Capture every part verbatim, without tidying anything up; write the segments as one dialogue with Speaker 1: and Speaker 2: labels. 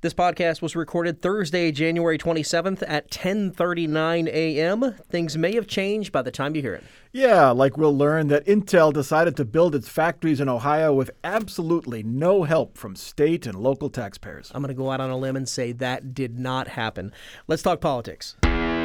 Speaker 1: This podcast was recorded Thursday, January twenty-seventh at ten thirty-nine a.m. Things may have changed by the time you hear it.
Speaker 2: Yeah, like we'll learn that Intel decided to build its factories in Ohio with absolutely no help from state and local taxpayers.
Speaker 1: I'm going to go out on a limb and say that did not happen. Let's talk politics.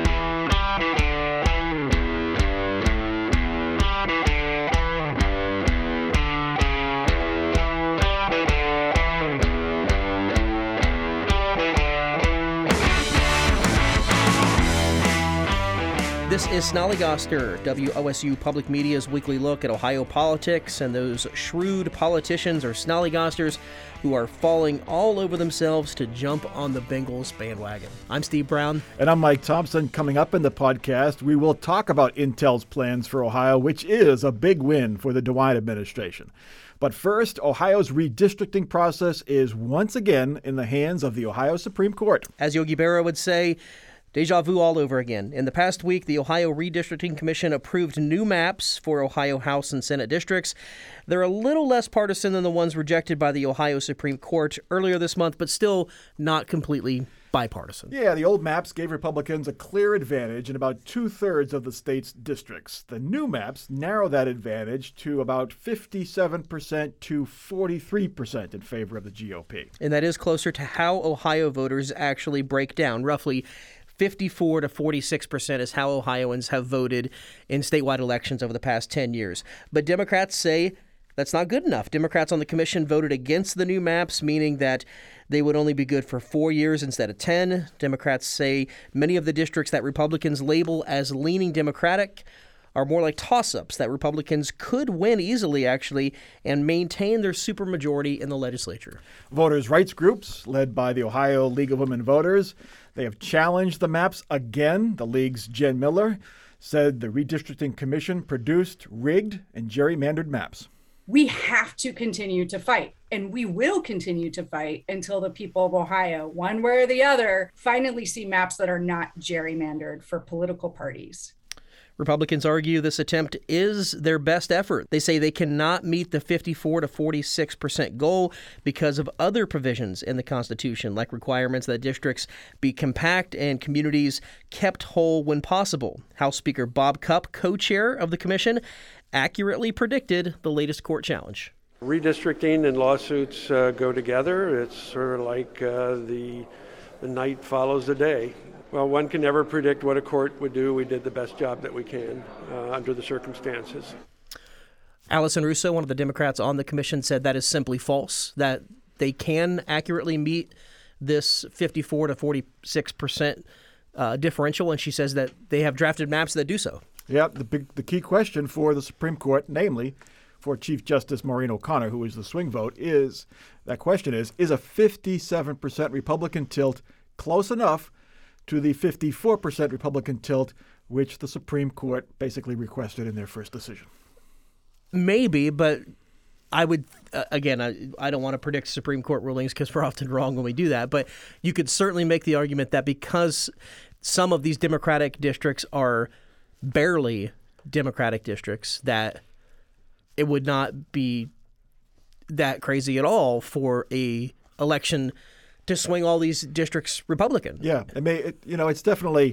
Speaker 1: This is Snollygoster, W O S U Public Media's weekly look at Ohio politics and those shrewd politicians or Snollygosters who are falling all over themselves to jump on the Bengals bandwagon. I'm Steve Brown.
Speaker 2: And I'm Mike Thompson. Coming up in the podcast, we will talk about Intel's plans for Ohio, which is a big win for the DeWine administration. But first, Ohio's redistricting process is once again in the hands of the Ohio Supreme Court.
Speaker 1: As Yogi Berra would say, deja vu all over again. In the past week, the Ohio Redistricting Commission approved new maps for Ohio House and Senate districts. They're a little less partisan than the ones rejected by the Ohio Supreme Court earlier this month, but still not completely bipartisan.
Speaker 2: Yeah, the old maps gave Republicans a clear advantage in about two-thirds of the state's districts. The new maps narrow that advantage to about fifty-seven percent to forty-three percent in favor of the G O P.
Speaker 1: And that is closer to how Ohio voters actually break down. Roughly fifty-four to forty-six percent is how Ohioans have voted in statewide elections over the past ten years. But Democrats say that's not good enough. Democrats on the commission voted against the new maps, meaning that they would only be good for four years instead of ten. Democrats say many of the districts that Republicans label as leaning Democratic are more like toss-ups, that Republicans could win easily, actually, and maintain their supermajority in the legislature.
Speaker 2: Voters' rights groups, led by the Ohio League of Women Voters, they have challenged the maps again. The League's Jen Miller said the Redistricting Commission produced rigged and gerrymandered maps.
Speaker 3: We have to continue to fight, and we will continue to fight until the people of Ohio, one way or the other, finally see maps that are not gerrymandered for political parties.
Speaker 1: Republicans argue this attempt is their best effort. They say they cannot meet the fifty-four to forty-six percent goal because of other provisions in the Constitution, like requirements that districts be compact and communities kept whole when possible. House Speaker Bob Cupp, co-chair of the commission, accurately predicted the latest court challenge.
Speaker 4: Redistricting and lawsuits uh, go together. It's sort of like uh, the, the night follows the day. Well, one can never predict what a court would do. We did the best job that we can uh, under the circumstances.
Speaker 1: Allison Russo, one of the Democrats on the commission, said that is simply false, that they can accurately meet this fifty-four to forty-six percent uh, differential, and she says that they have drafted maps that do so.
Speaker 2: Yeah, the big, the key question for the Supreme Court, namely for Chief Justice Maureen O'Connor, who is the swing vote, is, that question is, is a fifty-seven percent Republican tilt close enough to the fifty-four percent Republican tilt, which the Supreme Court basically requested in their first decision?
Speaker 1: Maybe, but I would, uh, again, I, I don't want to predict Supreme Court rulings because we're often wrong when we do that, but you could certainly make the argument that because some of these Democratic districts are barely Democratic districts, that it would not be that crazy at all for a election to swing all these districts Republican.
Speaker 2: Yeah, it may. It, you know, it's definitely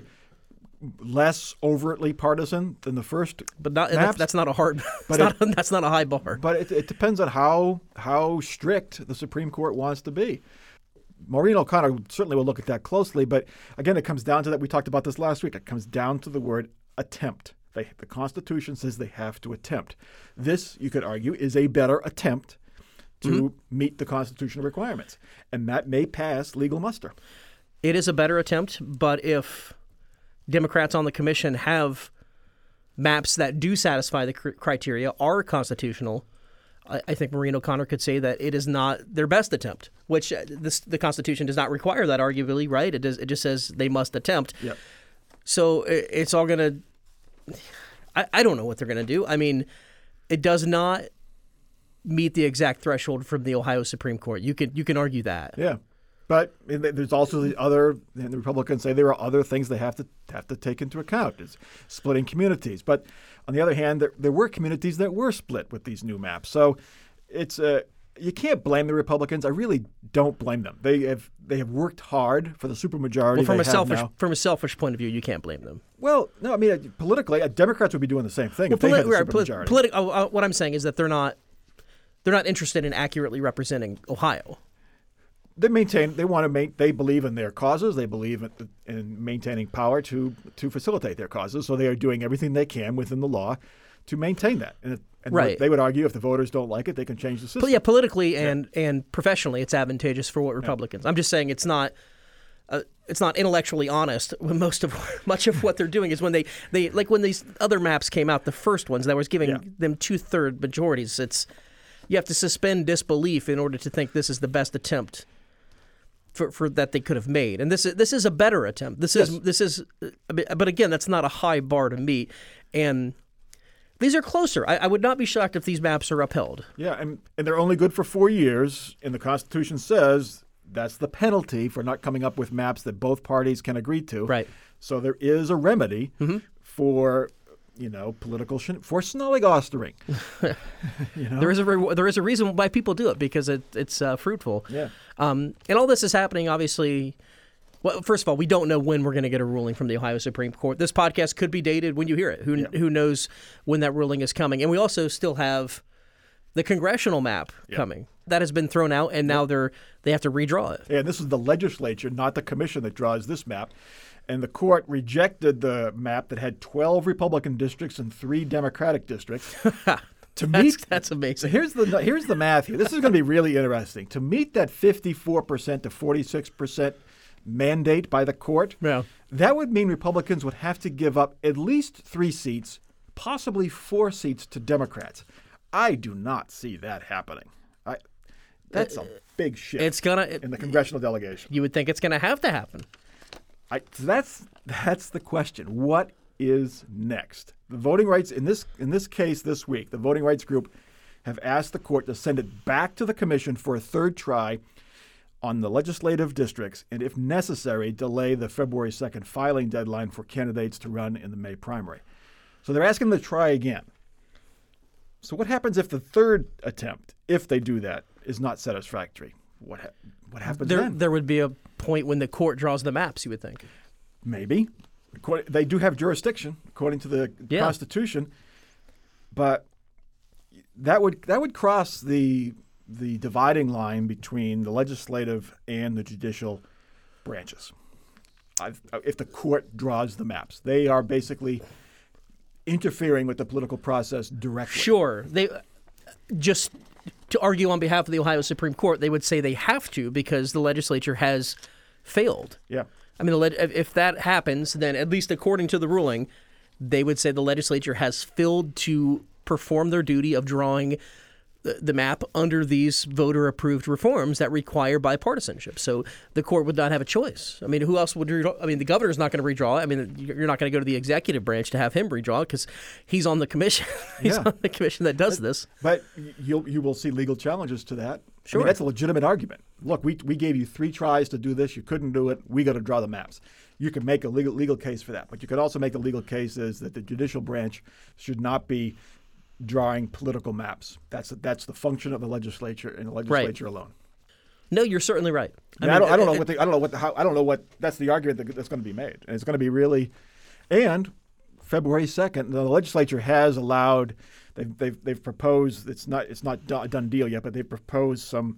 Speaker 2: less overtly partisan than the first.
Speaker 1: But not, that's, that's not a hard.
Speaker 2: But
Speaker 1: not,
Speaker 2: it,
Speaker 1: that's not a high bar.
Speaker 2: But it, it depends on how how strict the Supreme Court wants to be. Maureen O'Connor certainly will look at that closely. But again, it comes down to that. We talked about this last week. It comes down to the word attempt. They, the Constitution says they have to attempt. This, you could argue, is a better attempt to mm-hmm. meet the constitutional requirements. And that may pass legal muster.
Speaker 1: It is a better attempt, but if Democrats on the commission have maps that do satisfy the cr- criteria, are constitutional, I, I think Maureen O'Connor could say that it is not their best attempt, which uh, this, the Constitution does not require that, arguably, right? It, does, it just says they must attempt.
Speaker 2: Yep.
Speaker 1: So it, it's all going to – I don't know what they're going to do. I mean, it does not meet the exact threshold from the Ohio Supreme Court. You can you can argue that.
Speaker 2: Yeah, but there's also the other. And the Republicans say there are other things they have to have to take into account. It's splitting communities. But on the other hand, there, there were communities that were split with these new maps. So it's a you can't blame the Republicans. I really don't blame them. They have they have worked hard for the supermajority.
Speaker 1: Well, from
Speaker 2: they
Speaker 1: a selfish
Speaker 2: now.
Speaker 1: from a selfish point of view, you can't blame them.
Speaker 2: Well, no, I mean uh, politically, uh, Democrats would be doing the same thing
Speaker 1: Well,
Speaker 2: if they
Speaker 1: poli-
Speaker 2: had the
Speaker 1: right,
Speaker 2: supermajority.
Speaker 1: politi- politi- oh, uh, what I'm saying is that they're not they're not interested in accurately representing Ohio.
Speaker 2: They maintain. They want to make. They believe in their causes. They believe in, in maintaining power to to facilitate their causes. So they are doing everything they can within the law to maintain that. And, and
Speaker 1: Right.
Speaker 2: they would argue if the voters don't like it, they can change the system.
Speaker 1: But yeah, politically and, and professionally, it's advantageous for what Republicans. I'm just saying it's not. Uh, it's not intellectually honest. When most of much of what they're doing is when they, they like when these other maps came out, the first ones that was giving
Speaker 2: Yeah.
Speaker 1: them two third majorities. It's you have to suspend disbelief in order to think this is the best attempt for, for that they could have made. And this is this is a better attempt. This is
Speaker 2: Yes.
Speaker 1: this is, but again, that's not a high bar to meet. And these are closer. I, I would not be shocked if these maps are upheld.
Speaker 2: Yeah, and, and they're only good for four years. And the Constitution says that's the penalty for not coming up with maps that both parties can agree to.
Speaker 1: Right.
Speaker 2: So there is a remedy
Speaker 1: Mm-hmm.
Speaker 2: for, you know, political shen- for snolligostering. you know?
Speaker 1: There is a re- there is a reason why people do it because it, it's uh, fruitful.
Speaker 2: Yeah.
Speaker 1: Um, and all this is happening, obviously. Well, first of all, we don't know when we're going to get a ruling from the Ohio Supreme Court. This podcast could be dated when you hear it. Who
Speaker 2: Yeah.
Speaker 1: who knows when that ruling is coming? And we also still have the congressional map
Speaker 2: Yeah.
Speaker 1: coming. That has been thrown out, and now they're they have to redraw it.
Speaker 2: And this is the legislature, not the commission, that draws this map. And the court rejected the map that had twelve Republican districts and three Democratic districts. To
Speaker 1: That's,
Speaker 2: meet,
Speaker 1: that's
Speaker 2: so
Speaker 1: amazing.
Speaker 2: here's the here's the math here. This is going to be really interesting. To meet that fifty-four percent to forty-six percent mandate by the court,
Speaker 1: Yeah.
Speaker 2: that would mean Republicans would have to give up at least three seats, possibly four seats to Democrats. I do not see that happening. I, that's a big shift
Speaker 1: It's gonna.
Speaker 2: in the congressional delegation.
Speaker 1: You would think it's going to have to happen.
Speaker 2: I, so that's that's the question. What is next? The voting rights in this in this case this week, the voting rights group have asked the court to send it back to the commission for a third try on the legislative districts, and if necessary, delay the February second filing deadline for candidates to run in the May primary. So they're asking them to try again. So what happens if the third attempt, if they do that, is not satisfactory? What ha- what happens
Speaker 1: There
Speaker 2: then?
Speaker 1: there would be a point when the court draws the maps. You would think.
Speaker 2: Maybe. Accord- They do have jurisdiction according to the
Speaker 1: Yeah.
Speaker 2: Constitution, but that would that would cross the the dividing line between the legislative and the judicial branches. I've, if the court draws the maps, they are basically interfering with the political process directly.
Speaker 1: Sure, they just to argue on behalf of the Ohio Supreme Court, they would say they have to because the legislature has failed.
Speaker 2: Yeah.
Speaker 1: I mean, the leg- if if that happens, then at least according to the ruling, they would say the legislature has failed to perform their duty of drawing the, the map under these voter-approved reforms that require bipartisanship. So the court would not have a choice. I mean, who else would redraw? I mean, the governor's not going to redraw it. I mean, you're not going to go to the executive branch to have him redraw it because he's on the commission. he's
Speaker 2: Yeah.
Speaker 1: on the commission that does this.
Speaker 2: But you'll you will see legal challenges to that. I
Speaker 1: Sure.
Speaker 2: mean, that's a legitimate argument. Look, we we gave you three tries to do this. You couldn't do it. We got to draw the maps. You can make a legal legal case for that, but you could also make a legal case is that the judicial branch should not be drawing political maps. That's that's the function of the legislature and the legislature alone.
Speaker 1: No, you're certainly right.
Speaker 2: I, mean, I don't I don't know what the, I don't know what the, how, I don't know what that's the argument that, that's going to be made, and it's going to be really. And February second, the legislature has allowed. They've, they've they've proposed. It's not it's not a done deal yet, but they've proposed some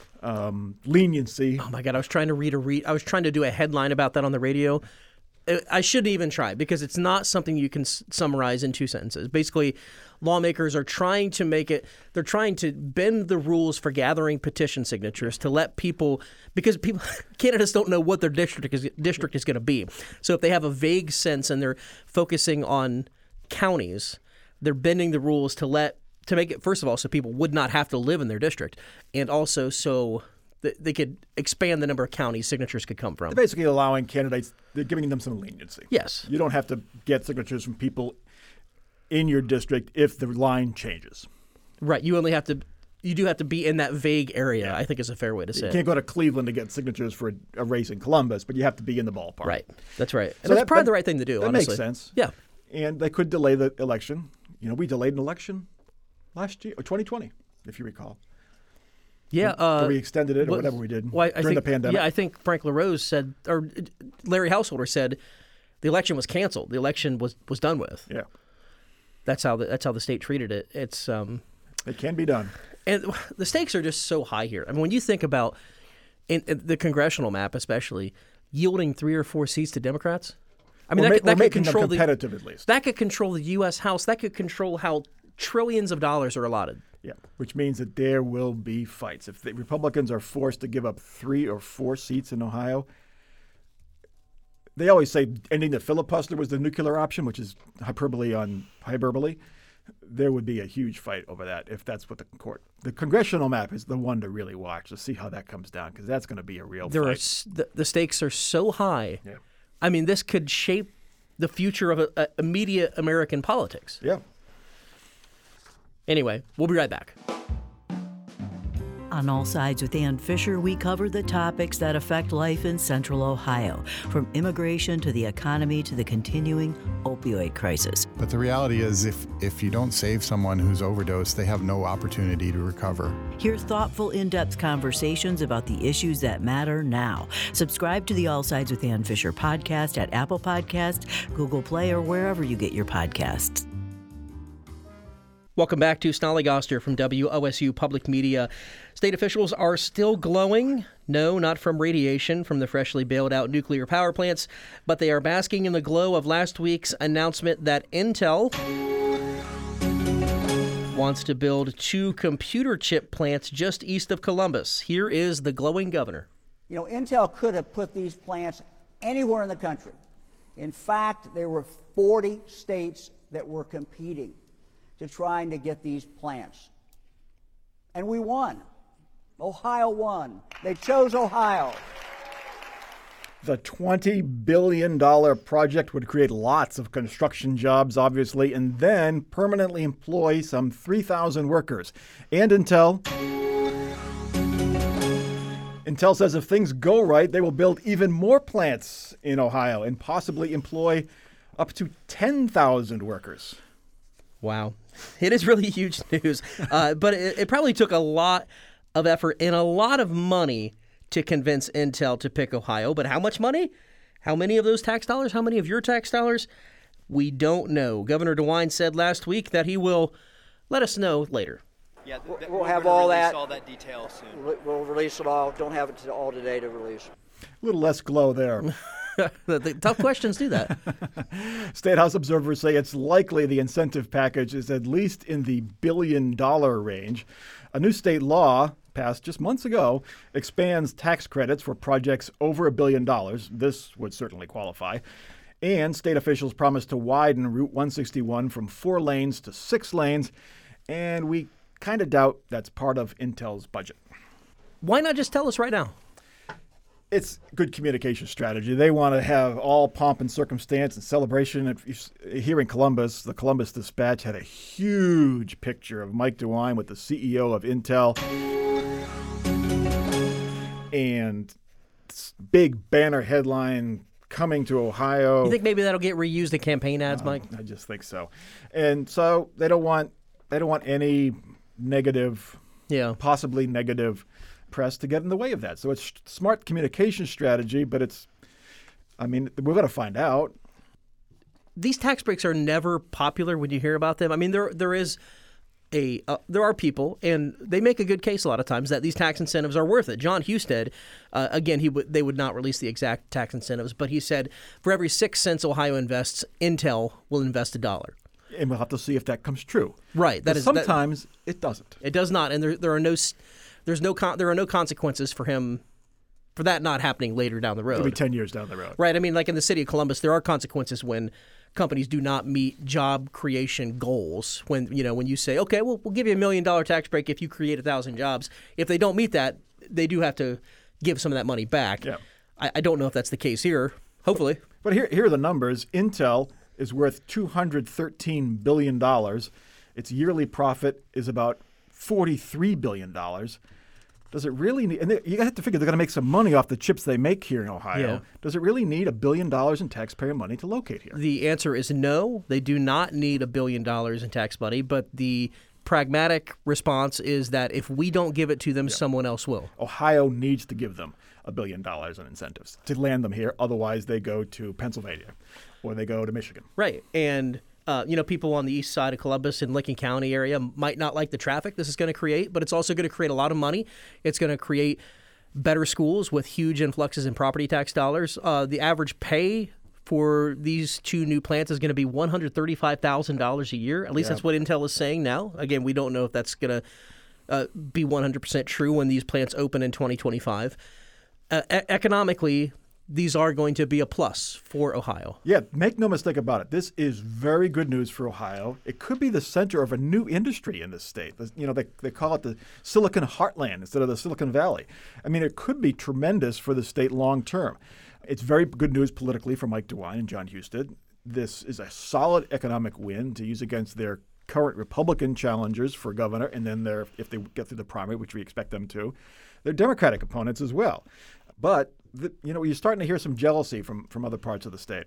Speaker 2: um, leniency.
Speaker 1: Oh my God! I was trying to read a read. I was trying to do a headline about that on the radio. I- I shouldn't even try because it's not something you can s- summarize in two sentences. Basically, lawmakers are trying to make it. They're trying to bend the rules for gathering petition signatures to let people because people candidates don't know what their district is district is going to be. So if they have a vague sense and they're focusing on counties, they're bending the rules to let to make it first of all so people would not have to live in their district, and also so that they could expand the number of counties signatures could come from.
Speaker 2: They're basically allowing candidates. They're giving them some leniency.
Speaker 1: Yes.
Speaker 2: You don't have to get signatures from people in your district if the line changes.
Speaker 1: Right. You only have to. You do have to be in that vague area. I think is a fair way to say
Speaker 2: You
Speaker 1: it.
Speaker 2: can't go to Cleveland to get signatures for a, a race in Columbus, but you have to be in the ballpark.
Speaker 1: Right. That's right. And
Speaker 2: So
Speaker 1: that's
Speaker 2: that-
Speaker 1: probably
Speaker 2: that-
Speaker 1: the right thing to do.
Speaker 2: that
Speaker 1: honestly.
Speaker 2: makes sense.
Speaker 1: Yeah.
Speaker 2: And they could delay the election. You know, we delayed an election last year, or twenty twenty, if you recall.
Speaker 1: Yeah, uh,
Speaker 2: or we extended it or
Speaker 1: well,
Speaker 2: whatever we did
Speaker 1: well, I
Speaker 2: during
Speaker 1: think,
Speaker 2: the pandemic.
Speaker 1: Yeah, I think Frank LaRose said, or Larry Householder said, the election was canceled. The election was, was done with.
Speaker 2: Yeah,
Speaker 1: that's how the, that's how the state treated it. It's um,
Speaker 2: it can be done,
Speaker 1: and the stakes are just so high here. I mean, when you think about in, in the congressional map, especially yielding three or four seats to Democrats. I mean,
Speaker 2: we're
Speaker 1: that,
Speaker 2: ma-
Speaker 1: could, that
Speaker 2: we're
Speaker 1: could
Speaker 2: making them
Speaker 1: control the
Speaker 2: competitive at least.
Speaker 1: That could control the U S House. That could control how trillions of dollars are allotted.
Speaker 2: Yeah, which means that there will be fights. If the Republicans are forced to give up three or four seats in Ohio, they always say ending the filibuster was the nuclear option, which is hyperbole on hyperbole. There would be a huge fight over that if that's what the court. The congressional map is the one to really watch to see how that comes down, because that's going to be a real
Speaker 1: there
Speaker 2: fight.
Speaker 1: Are s- the, the stakes are so high.
Speaker 2: Yeah.
Speaker 1: I mean, this could shape the future of a, a immediate American politics.
Speaker 2: Yeah.
Speaker 1: Anyway, we'll be right back.
Speaker 5: On All Sides with Ann Fisher, we cover the topics that affect life in Central Ohio, from immigration to the economy to the continuing opioid crisis.
Speaker 6: But the reality is, if, if you don't save someone who's overdosed, they have no opportunity to recover.
Speaker 5: Hear thoughtful, in-depth conversations about the issues that matter now. Subscribe to the All Sides with Ann Fisher podcast at Apple Podcasts, Google Play, or wherever you get your podcasts.
Speaker 1: Welcome back to Snollygoster from W O S U Public Media. State officials are still glowing. No, not from radiation from the freshly bailed out nuclear power plants, but they are basking in the glow of last week's announcement that Intel wants to build two computer chip plants just east of Columbus. Here is the glowing governor.
Speaker 7: You know, Intel could have put these plants anywhere in the country. In fact, there were forty states that were competing to trying to get these plants. And we won. Ohio won. They chose Ohio.
Speaker 2: The twenty billion dollars project would create lots of construction jobs, obviously, and then permanently employ some three thousand workers. And Intel... Intel says if things go right, they will build even more plants in Ohio and possibly employ up to ten thousand workers.
Speaker 1: Wow. It is really huge news. Uh, but it, it probably took a lot of effort and a lot of money to convince Intel to pick Ohio. But how much money? How many of those tax dollars? How many of your tax dollars? We don't know. Governor DeWine said last week that he will let us know later.
Speaker 8: Yeah, th- th-
Speaker 7: We'll
Speaker 8: we're
Speaker 7: have
Speaker 8: gonna
Speaker 7: all
Speaker 8: release
Speaker 7: that.
Speaker 8: all that detail soon.
Speaker 7: Re- We'll release it all. Don't have it to all today to release.
Speaker 2: A little less glow there.
Speaker 1: the, the tough questions do that.
Speaker 2: State House observers say it's likely the incentive package is at least in the billion dollar range. A new state law passed just months ago expands tax credits for projects over a billion dollars. This would certainly qualify. And state officials promised to widen Route one sixty-one from four lanes to six lanes. And we kind of doubt that's part of Intel's budget.
Speaker 1: Why not just tell us right now?
Speaker 2: It's good communication strategy. They want to have all pomp and circumstance and celebration. If you, here in Columbus, the Columbus Dispatch had a huge picture of Mike DeWine with the C E O of Intel. And big banner headline, coming to Ohio.
Speaker 1: You think maybe that'll get reused in campaign ads, Mike?
Speaker 2: I just think so. And so they don't want they don't want any negative,
Speaker 1: Yeah.
Speaker 2: possibly negative press to get in the way of that. So it's smart communication strategy, but it's, I mean, we're going to find out.
Speaker 1: These tax breaks are never popular when you hear about them. I mean, there there is a uh, there are people, and they make a good case a lot of times that these tax incentives are worth it. John Husted, uh, again, he w- they would not release the exact tax incentives, but he said for every six cents Ohio invests, Intel will invest a dollar.
Speaker 2: And we'll have to see if that comes true.
Speaker 1: Right. That
Speaker 2: But
Speaker 1: is that-
Speaker 2: sometimes it doesn't.
Speaker 1: It does not, and there there are no s- there's no con- there are no consequences for him for that not happening later down the road.
Speaker 2: It'll be ten years down the road.
Speaker 1: Right. I mean, like in the city of Columbus, there are consequences when companies do not meet job creation goals. When you know when you say, okay, well, we'll give you a million dollar tax break if you create a thousand jobs. If they don't meet that, they do have to give some of that money back.
Speaker 2: Yeah.
Speaker 1: I, I don't know if that's the case here. Hopefully.
Speaker 2: But here, here are the numbers. Intel is worth two hundred thirteen billion dollars. Its yearly profit is about forty-three billion dollars. Does it really need, and they, you have to figure they're going to make some money off the chips they make here in Ohio.
Speaker 1: Yeah.
Speaker 2: Does it really need a billion dollars in taxpayer money to locate here?
Speaker 1: The answer is no. They do not need a billion dollars in tax money, but the pragmatic response is that if we don't give it to them, someone else will.
Speaker 2: Ohio needs to give them a billion dollars in incentives to land them here. Otherwise, they go to Pennsylvania or they go to Michigan.
Speaker 1: Right. And, uh, you know, people on the east side of Columbus and Licking County area might not like the traffic this is going to create, but it's also going to create a lot of money. It's going to create better schools with huge influxes in property tax dollars. Uh, the average pay for these two new plants is going to be one hundred thirty-five thousand dollars a year. At least
Speaker 2: Yeah.
Speaker 1: that's what Intel is saying now. Again, we don't know if that's going to uh, be one hundred percent true when these plants open in twenty twenty-five. Uh, e- economically, these are going to be a plus for Ohio.
Speaker 2: Yeah, make no mistake about it. This is very good news for Ohio. It could be the center of a new industry in this state. You know, they, they call it the Silicon Heartland instead of the Silicon Valley. I mean, it could be tremendous for the state long term. It's very good news politically for Mike DeWine and John Husted. This is a solid economic win to use against their current Republican challengers for governor, and then their, if they get through the primary, which we expect them to, their Democratic opponents as well. But the, you know, you're starting to hear some jealousy from, from other parts of the state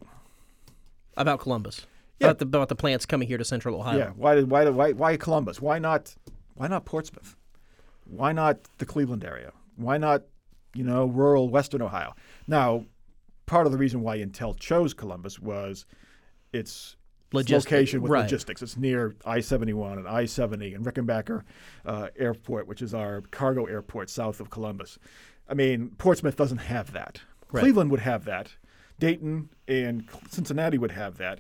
Speaker 1: About Columbus.
Speaker 2: Yeah.
Speaker 1: About, the, about the plants coming here to Central Ohio.
Speaker 2: Yeah, why did why did- why why Columbus? Why not why not Portsmouth? Why not the Cleveland area? Why not, you know, rural Western Ohio? Now, part of the reason why Intel chose Columbus was its
Speaker 1: Logistic-
Speaker 2: location with
Speaker 1: right.
Speaker 2: logistics. It's near I seventy-one and I seventy and Rickenbacker uh, Airport, which is our cargo airport south of Columbus. I mean, Portsmouth doesn't have that.
Speaker 1: Right.
Speaker 2: Cleveland would have that. Dayton and Cincinnati would have that.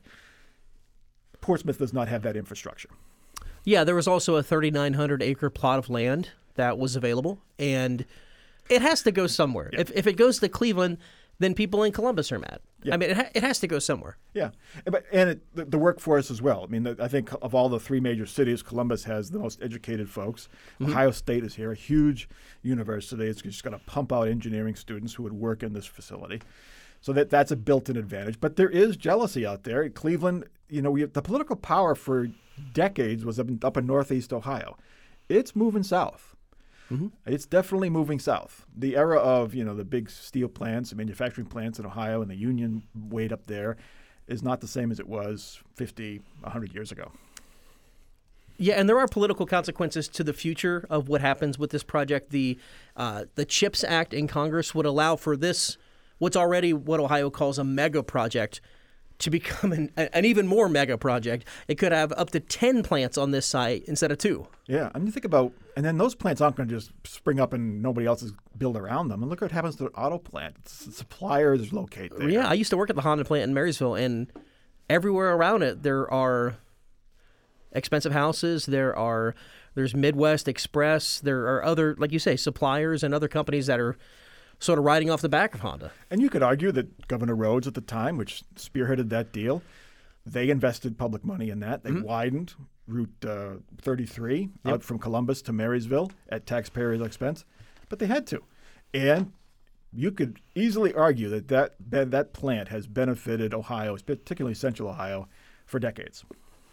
Speaker 2: Portsmouth does not have that infrastructure.
Speaker 1: Yeah, there was also a thirty-nine hundred acre plot of land that was available, and it has to go somewhere.
Speaker 2: Yeah.
Speaker 1: If if it goes to Cleveland, then people in Columbus are mad.
Speaker 2: Yeah.
Speaker 1: I mean, it, ha- it has to go somewhere.
Speaker 2: Yeah, and- but and it, the, the workforce as well. I mean, the, I think of all the three major cities, Columbus has the most educated folks. Ohio State is here, a huge university. It's just going to pump out engineering students who would work in this facility. So that that's a built-in advantage. But there is jealousy out there. Cleveland, you know, we have, the political power for decades was up in, up in Northeast Ohio. It's moving south. It's definitely moving south. The era of, you know, the big steel plants and manufacturing plants in Ohio and the union weight up there is not the same as it was fifty, one hundred years ago.
Speaker 1: Yeah, and there are political consequences to the future of what happens with this project. The uh, the CHIPS Act in Congress would allow for this, what's already what Ohio calls a mega project, to become an, an even more mega project. It could have up to ten plants on this site instead of two.
Speaker 2: Yeah, I mean, you think about, and then those plants aren't going to just spring up and nobody else is build around them. And look what happens to an auto plant. S- suppliers locate there.
Speaker 1: Yeah, I used to work at the Honda plant in Marysville, and everywhere around it there are expensive houses. There are there's Midwest Express. There are other, like you say, suppliers and other companies that are sort of riding off the back of Honda.
Speaker 2: And you could argue that Governor Rhodes at the time, which spearheaded that deal, they invested public money in that. They
Speaker 1: Mm-hmm.
Speaker 2: widened Route uh, thirty-three out from Columbus to Marysville at taxpayers' expense, but they had to. And you could easily argue that that, that that plant has benefited Ohio, particularly Central Ohio, for decades.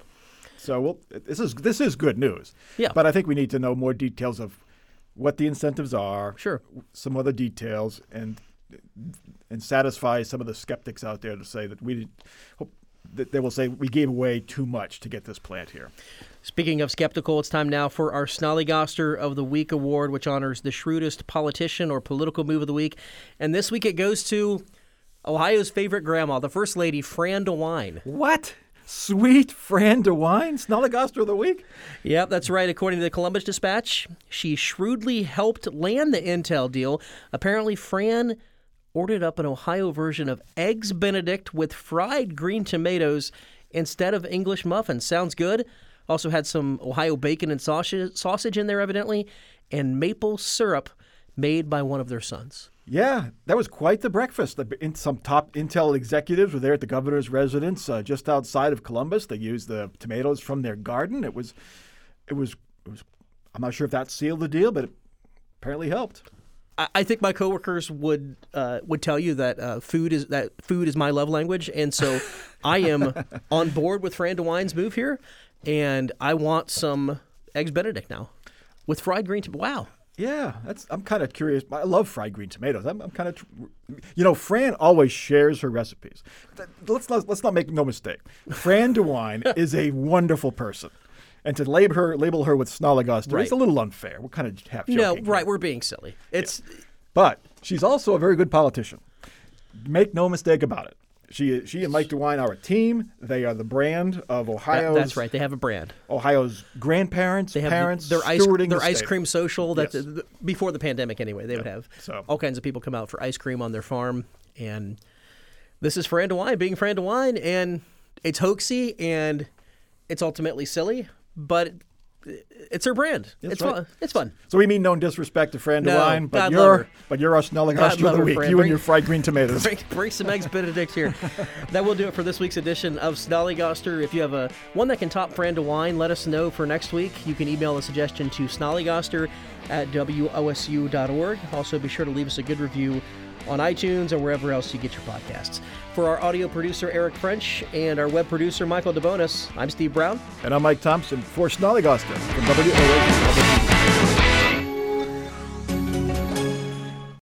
Speaker 2: So well, this is this is good news.
Speaker 1: Yeah.
Speaker 2: But I think we need to know more details of what the incentives are,
Speaker 1: Sure.
Speaker 2: some other details, and and satisfy some of the skeptics out there to say that we did, hope that they will say we gave away too much to get this plant here.
Speaker 1: Speaking of skeptical, it's time now for our Snollygoster of the Week award, which honors the shrewdest politician or political move of the week. And this week it goes to Ohio's favorite grandma, the First Lady, Fran DeWine.
Speaker 2: What? Sweet Fran DeWine, Snollygoster of the Week?
Speaker 1: Yep, that's right. According to the Columbus Dispatch, she shrewdly helped land the Intel deal. Apparently, Fran ordered up an Ohio version of Eggs Benedict with fried green tomatoes instead of English muffins. Sounds good. Also had some Ohio bacon and sausage, sausage in there, evidently, and maple syrup made by one of their sons.
Speaker 2: Yeah, that was quite the breakfast. The- in- Some top Intel executives were there at the governor's residence uh, just outside of Columbus. They used the tomatoes from their garden. It was, it was, it was. I'm not sure if that sealed the deal, but it apparently helped.
Speaker 1: I, I think my coworkers would uh, would tell you that uh, food is that food is my love language, and so I am on board with Fran DeWine's move here, and I want some Eggs Benedict now with fried green. To- wow.
Speaker 2: Yeah, that's. I'm kind of curious. I love fried green tomatoes. I'm, I'm kind of, you know, Fran always shares her recipes. Let's not let's not make no mistake. Fran DeWine is a wonderful person. And to label her label her with Snolligoster
Speaker 1: Right.
Speaker 2: is a little unfair. We're kind of half joking.
Speaker 1: No,
Speaker 2: here.
Speaker 1: right. We're being silly. It's
Speaker 2: But she's also a very good politician. Make no mistake about it. She she and Mike DeWine are a team. They are the brand of
Speaker 1: that-
Speaker 2: Ohio's.
Speaker 1: that's right. They have a brand.
Speaker 2: Ohio's grandparents,
Speaker 1: They have
Speaker 2: parents,
Speaker 1: their ice
Speaker 2: stewarding
Speaker 1: their
Speaker 2: the
Speaker 1: ice
Speaker 2: state.
Speaker 1: cream social. That
Speaker 2: Yes.
Speaker 1: the, before the pandemic, anyway, they would have
Speaker 2: So-
Speaker 1: all kinds of people come out for ice cream on their farm. And this is Fran DeWine being Fran DeWine, and it's hoaxy and it's ultimately silly, but it's her brand.
Speaker 2: That's
Speaker 1: it's
Speaker 2: right.
Speaker 1: fun. It's fun.
Speaker 2: So we mean no disrespect to Fran
Speaker 1: No,
Speaker 2: DeWine, but
Speaker 1: God love
Speaker 2: you're
Speaker 1: her.
Speaker 2: but you're our
Speaker 1: God
Speaker 2: Snolligoster of
Speaker 1: love
Speaker 2: the
Speaker 1: her,
Speaker 2: week.
Speaker 1: Fran.
Speaker 2: You
Speaker 1: Bring-
Speaker 2: and your fried green tomatoes.
Speaker 1: Bring, bring some eggs Benedict here. That will do it for this week's edition of Snolligoster. If you have a one that can top Fran DeWine, let us know for next week. You can email a suggestion to snolligoster at W O S U dot org. Also, be sure to leave us a good review on iTunes or wherever else you get your podcasts. For our audio producer, Eric French, and our web producer, Michael DeBonis, I'm Steve Brown.
Speaker 2: And I'm Mike Thompson for Snolligoster from W O S U.